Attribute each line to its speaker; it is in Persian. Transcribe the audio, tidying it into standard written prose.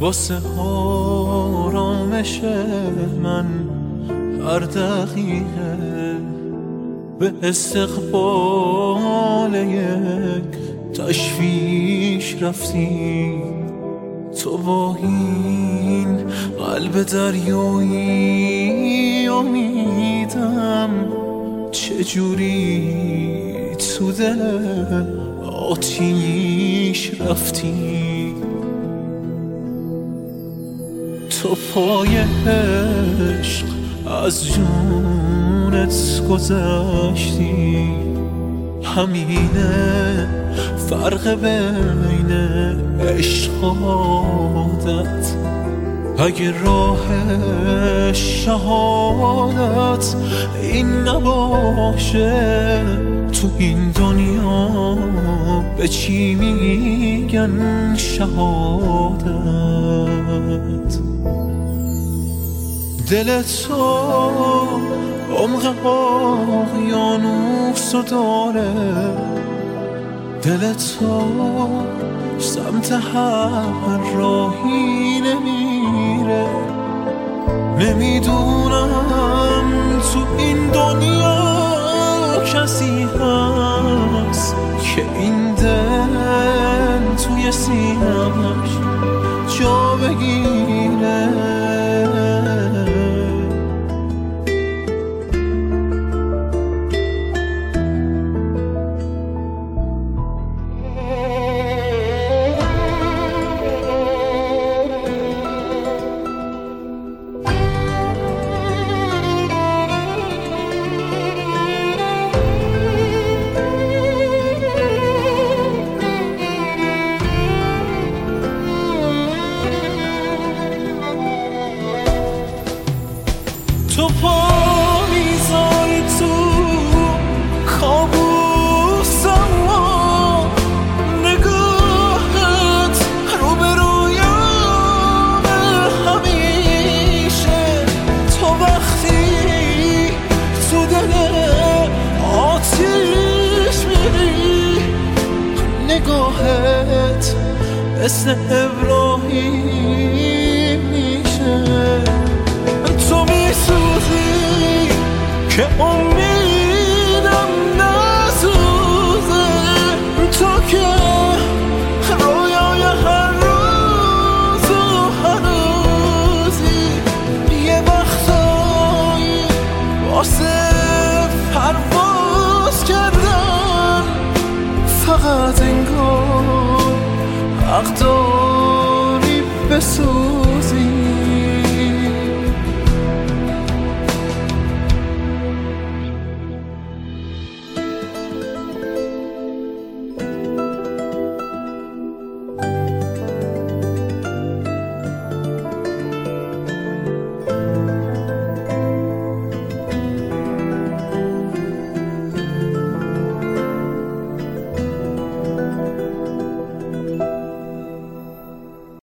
Speaker 1: واسه آرامش من هر دقیقه به استقبال یک تشویش رفتی. تو با این قلب دریایی امیدم چجوری تو دل آتیش رفتی. تو پای عشق از جونت گذشتی، همینه فرق بین عشق و عادت. اگه راه شهادت این نباشه، تو این دنیا به چی میگن شهادت؟ دل تو عمق اقیانوس داره، دل تو سمت هر راهی نمیره. نمیدونم تو این دنیا کسی هست که این دل توی سینه‌اش جا بگیره. تو پا میذاری تو کابوسم و نگاهت رو به رویامه همیشه. تو وقتی تو دل آتیش میری، نگاهت مثل ابراهیم میشه. تو میسوزی که امیدم نسوزه، تو که رویای هر روز و هنوزی. یه وقتایی واسه پرواز کردن فقط انگار حق داری بسوزی.